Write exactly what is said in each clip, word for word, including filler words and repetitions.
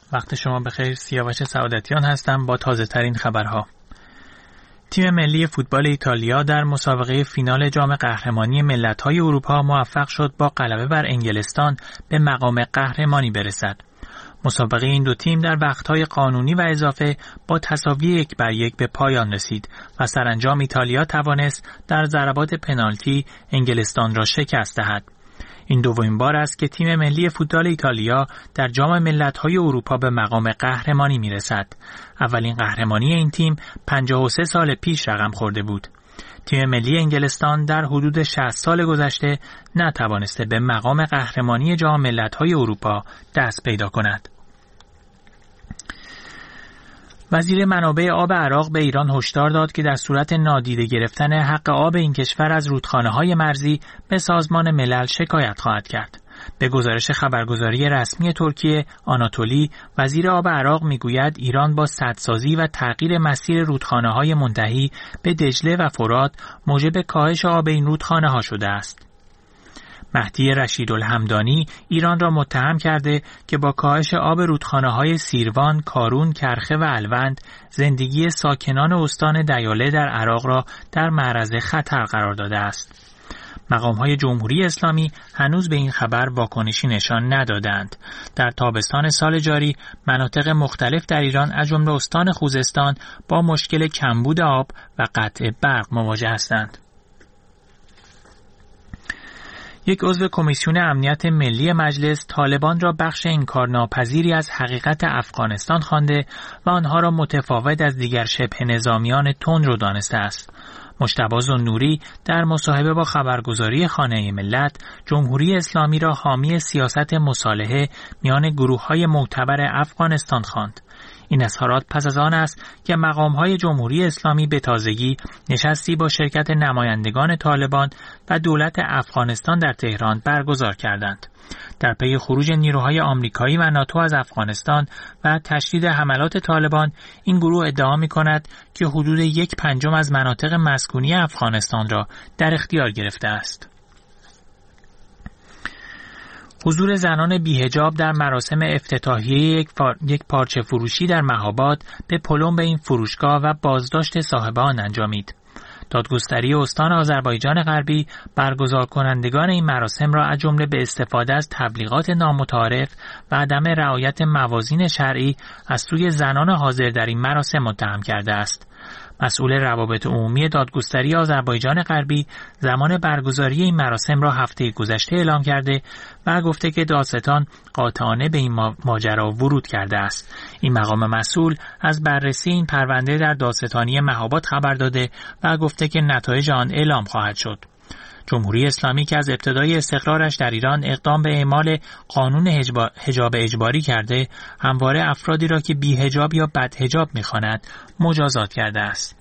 وقت شما بخیر. سیاوش سعادتیان هستم با تازه ترین خبرها. تیم ملی فوتبال ایتالیا در مسابقه فینال جام قهرمانی ملت‌های اروپا موفق شد با غلبه بر انگلستان به مقام قهرمانی برسد. مسابقه این دو تیم در وقت‌های قانونی و اضافه با تساوی یک بر یک به پایان رسید و سرانجام ایتالیا توانست در ضربات پنالتی انگلستان را شکست دهد. این دومین بار است که تیم ملی فوتبال ایتالیا در جام ملت‌های اروپا به مقام قهرمانی می‌رسد. اولین قهرمانی این تیم پنجاه و سه سال پیش رقم خورده بود. تیم ملی انگلستان در حدود شصت سال گذشته نتوانسته به مقام قهرمانی جام ملت‌های اروپا دست پیدا کند. وزیر منابع آب عراق به ایران هشدار داد که در صورت نادیده گرفتن حق آب این کشور از رودخانه‌های مرزی به سازمان ملل شکایت خواهد کرد. به گزارش خبرگزاری رسمی ترکیه آناتولی، وزیر آب عراق میگوید ایران با سدسازی و تغییر مسیر رودخانه‌های منتهی به دجله و فرات موجب کاهش آب این رودخانه‌ها شده است. مهدی رشیدالحمدانی ایران را متهم کرده که با کاهش آب رودخانه‌های سیروان، کارون، کرخه و الوند زندگی ساکنان استان دیاله در عراق را در معرض خطر قرار داده است. مقام‌های جمهوری اسلامی هنوز به این خبر واکنشی نشان ندادند. در تابستان سال جاری مناطق مختلف در ایران از جمله استان خوزستان با مشکل کمبود آب و قطع برق مواجه هستند. یک عضو کمیسیون امنیت ملی مجلس طالبان را بخش انکارناپذیری از حقیقت افغانستان خوانده و آنها را متفاوت از دیگر شبه نظامیان تندرو دانسته است. مجتبی ذوالنوری در مصاحبه با خبرگزاری خانه ملت جمهوری اسلامی را حامی سیاست مصالحه میان گروه‌های معتبر افغانستان خواند. این اظهارات پس از آن است که مقام‌های جمهوری اسلامی به تازگی نشستی با شرکت نمایندگان طالبان و دولت افغانستان در تهران برگزار کردند. در پی خروج نیروهای آمریکایی و ناتو از افغانستان و تشدید حملات طالبان، این گروه ادعا می‌کند که حدود یک پنجم از مناطق مسکونی افغانستان را در اختیار گرفته است. حضور زنان بی‌حجاب در مراسم افتتاحیه یک, فار... یک پارچه فروشی در مهاباد به پلمب این فروشگاه و بازداشت صاحب آن انجامید. دادگستری استان آذربایجان غربی برگزار کنندگان این مراسم را از جمله به استفاده از تبلیغات نامتعارف و عدم رعایت موازین شرعی از سوی زنان حاضر در این مراسم متهم کرده است. مسئول روابط عمومی دادگستری آذربایجان غربی زمان برگزاری این مراسم را هفته گذشته اعلام کرده و گفته که دادستان قاطعانه به این ماجرا ورود کرده است. این مقام مسئول از بررسی این پرونده در دادستانی مهاباد خبر داده و گفته که نتایج آن اعلام خواهد شد. جمهوری اسلامی که از ابتدای استقرارش در ایران اقدام به اعمال قانون حجاب اجباری کرده، همواره افرادی را که بی حجاب یا بد حجاب می‌خواند مجازات کرده است.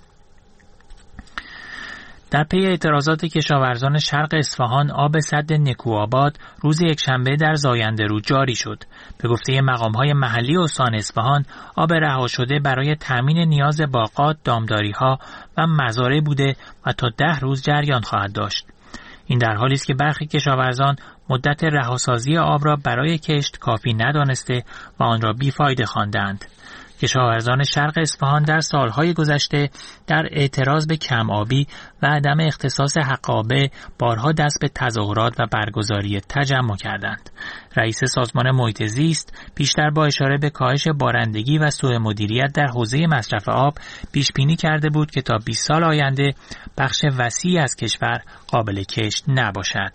در پی اعتراضات کشاورزان شرق اصفهان، آب سد نکوآباد روز یکشنبه در زاینده رود جاری شد. به گفته مقام‌های محلی استان اصفهان، آب رها شده برای تامین نیاز باغات، دامداری‌ها و مزارع بوده و تا ده روز جریان خواهد داشت. این در حالی است که برخی کشاورزان مدت رهاسازی آب را برای کشت کافی ندانسته و آن را بیفایده خواندند. کشاورزان شرق اصفهان در سالهای گذشته در اعتراض به کم آبی و عدم اختصاص حق آبه بارها دست به تظاهرات و برگزاری تجمع کردند. رئیس سازمان محیط زیست پیشتر با اشاره به کاهش بارندگی و سوء مدیریت در حوزه مصرف آب پیش بینی کرده بود که تا بیست سال آینده بخش وسیعی از کشور قابل کشت نباشد.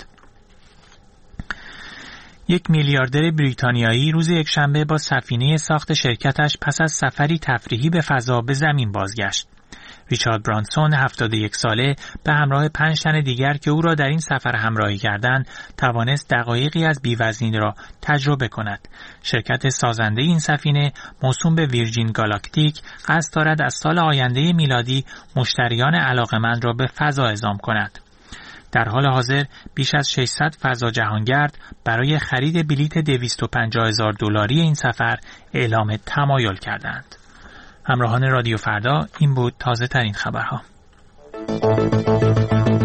یک میلیاردر بریتانیایی روز یکشنبه با سفینه ساخت شرکتش پس از سفری تفریحی به فضا به زمین بازگشت. ریچارد برانسون هفتاد و یک ساله به همراه پنج تن دیگر که او را در این سفر همراهی کردند توانست دقایقی از بی‌وزنی را تجربه کند. شرکت سازنده این سفینه موسوم به ویرجین گالاکتیک قصد دارد از سال آینده میلادی مشتریان علاقه‌مند را به فضا اعزام کند. در حال حاضر بیش از ششصد فضا جهانگرد برای خرید بلیت دویست و پنجاه هزار دلاری این سفر اعلام تمایل کردند. همراهان رادیو فردا، این بود تازه ترین خبرها.